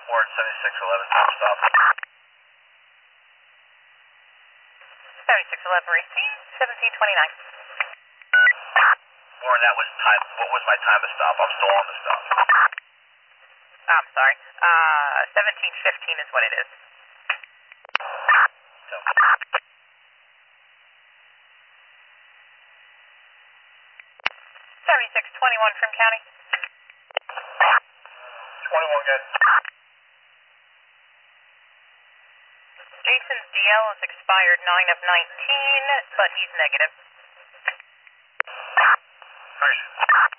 Warren 7611, time stop. 7611, receive 1729. Warren, that was time. What was my time to stop? I'm still on the stop. I'm sorry. 1715 is what it is. So, 7621 from county. 21 good. Jason's DL is expired 9 of 19, but he's negative. Nice.